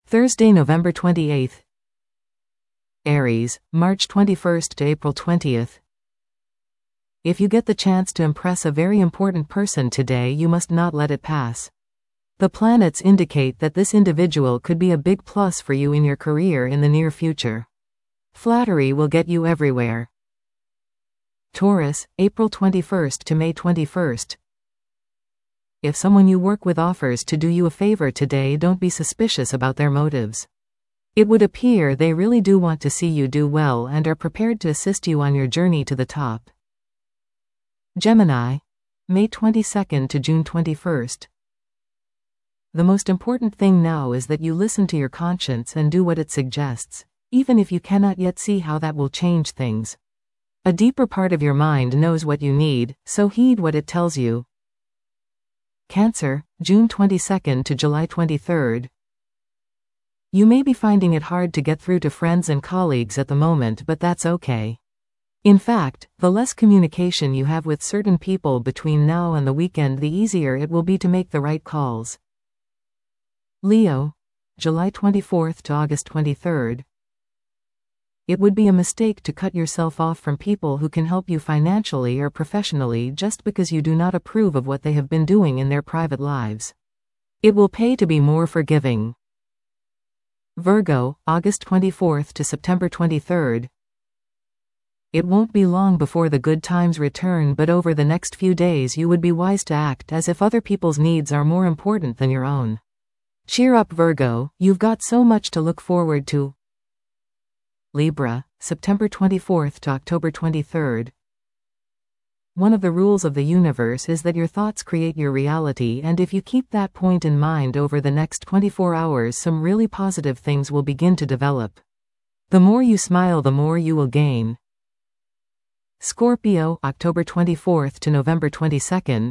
Thursday, November 28th. Aries, March 21st to April 20th. If you get the chance to impress a very important person today, you must not let it pass. The planets indicate that this individual could be a big plus for you in your career in the near future. Flattery will get you everywhere. Taurus, April 21st to May 21st. If someone you work with offers to do you a favor today, don't be suspicious about their motives. It would appear they really do want to see you do well and are prepared to assist you on your journey to the top. Gemini, May 22nd to June 21st. The most important thing now is that you listen to your conscience and do what it suggests, even if you cannot yet see how that will change things. A deeper part of your mind knows what you need, so heed what it tells you. Cancer, June 22nd to July 23rd. You may be finding it hard to get through to friends and colleagues at the moment, but that's okay. In fact, the less communication you have with certain people between now and the weekend, the easier it will be to make the right calls. Leo, July 24th to August 23rd. It would be a mistake to cut yourself off from people who can help you financially or professionally just because you do not approve of what they have been doing in their private lives. It will pay to be more forgiving. Virgo, August 24th to September 23rd. It won't be long before the good times return, but over the next few days you would be wise to act as if other people's needs are more important than your own. Cheer up, Virgo, you've got so much to look forward to. Libra, September 24th to October 23rd. One of the rules of the universe is that your thoughts create your reality, and if you keep that point in mind over the next 24 hours, some really positive things will begin to develop. The more you smile, the more you will gain. Scorpio, October 24th to November 22nd.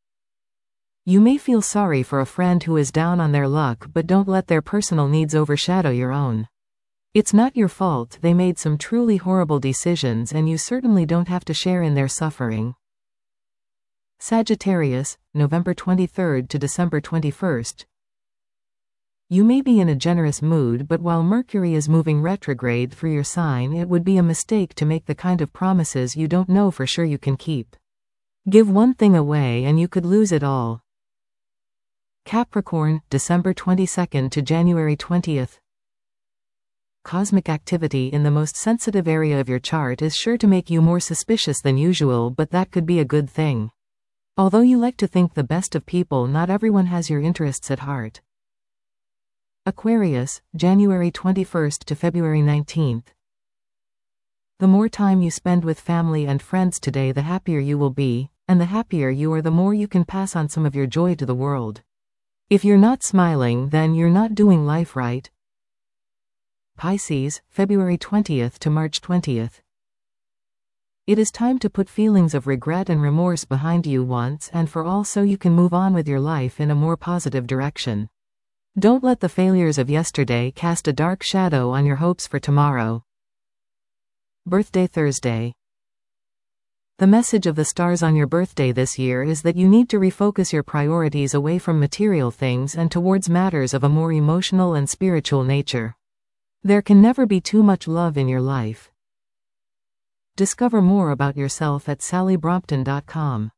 You may feel sorry for a friend who is down on their luck, but don't let their personal needs overshadow your own. It's not your fault they made some truly horrible decisions, and you certainly don't have to share in their suffering. Sagittarius, November 23rd to December 21st. You may be in a generous mood, but while Mercury is moving retrograde through your sign, it would be a mistake to make the kind of promises you don't know for sure you can keep. Give one thing away and you could lose it all. Capricorn, December 22nd to January 20th. Cosmic activity in the most sensitive area of your chart is sure to make you more suspicious than usual, but that could be a good thing. Although you like to think the best of people, not everyone has your interests at heart. Aquarius, January 21st to February 19th. The more time you spend with family and friends today, the happier you will be, and the happier you are, the more you can pass on some of your joy to the world. If you're not smiling, then you're not doing life right. Pisces, February 20th to March 20th. It is time to put feelings of regret and remorse behind you once and for all, so you can move on with your life in a more positive direction. Don't let the failures of yesterday cast a dark shadow on your hopes for tomorrow. Birthday Thursday. The message of the stars on your birthday this year is that you need to refocus your priorities away from material things and towards matters of a more emotional and spiritual nature. There can never be too much love in your life. Discover more about yourself at sallybrompton.com.